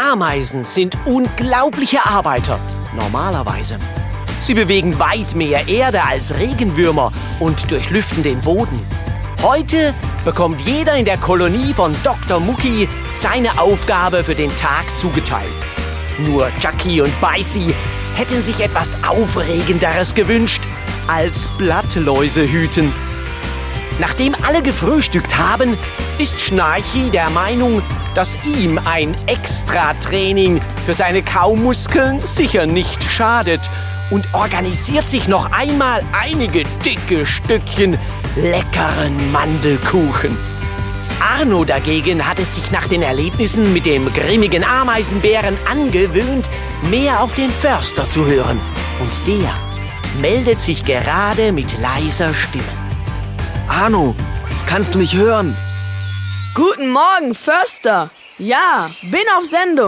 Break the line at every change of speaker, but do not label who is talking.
Ameisen sind unglaubliche Arbeiter, normalerweise. Sie bewegen weit mehr Erde als Regenwürmer und durchlüften den Boden. Heute bekommt jeder in der Kolonie von Dr. Mucki seine Aufgabe für den Tag zugeteilt. Nur Chucky und Beißi hätten sich etwas Aufregenderes gewünscht als Blattläuse hüten. Nachdem alle gefrühstückt haben, ist Schnarchi der Meinung, dass ihm ein Extra-Training für seine Kaumuskeln sicher nicht schadet und organisiert sich noch einmal einige dicke Stückchen leckeren Mandelkuchen. Arno dagegen hat es sich nach den Erlebnissen mit dem grimmigen Ameisenbären angewöhnt, mehr auf den Förster zu hören. Und der meldet sich gerade mit leiser Stimme.
Arno, kannst du mich hören?
Guten Morgen, Förster. Ja, bin auf Sendung.